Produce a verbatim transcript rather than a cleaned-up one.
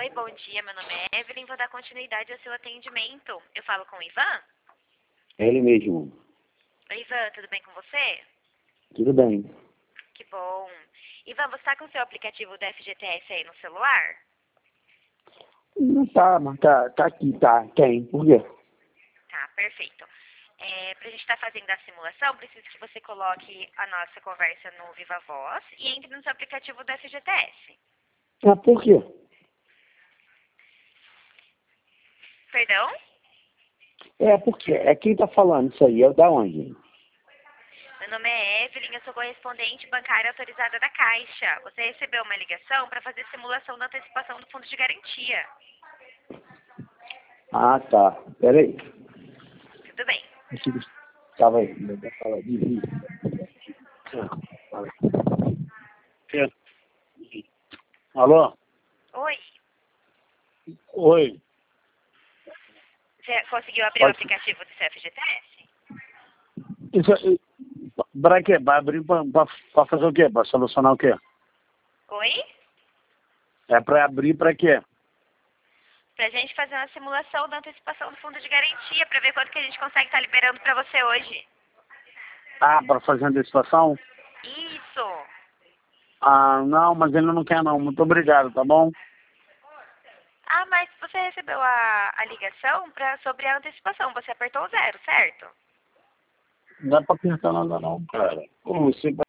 Oi, bom dia, meu nome é Evelyn, vou dar continuidade ao seu atendimento. Eu falo com o Ivan? Ele mesmo. Oi, Ivan, tudo bem com você? Tudo bem. Que bom. Ivan, você está com o seu aplicativo da F G T S aí no celular? Não tá, mas tá, tá aqui, tá. Tem. Por quê? Tá, perfeito. É, para a gente estar fazendo a simulação, preciso que você coloque a nossa conversa no Viva Voz e entre no seu aplicativo da F G T S. Ah, por quê? Perdão? É, porque é quem tá falando isso aí. É da onde? Meu nome é Evelyn, eu sou correspondente bancária autorizada da Caixa. Você recebeu uma ligação para fazer simulação da antecipação do fundo de garantia. Ah, tá. Pera aí. Tudo bem. Tava aí. Fala de Fala. É. Alô? Oi, Oi. você conseguiu abrir o Pode... aplicativo do seu F G T S? Isso aí. Pra quê? Pra abrir pra, pra, pra fazer o quê? Pra solucionar o quê? Oi? É pra abrir pra quê? Pra gente fazer uma simulação da antecipação do fundo de garantia, pra ver quanto que a gente consegue estar liberando pra você hoje. Ah, pra fazer a antecipação? Isso! Ah, não, mas ele não quer não. Muito obrigado, tá bom? Ah, mas você recebeu a, a ligação pra, sobre a antecipação. Você apertou o zero, certo? Não dá pra apertar nada não, cara. Pô, você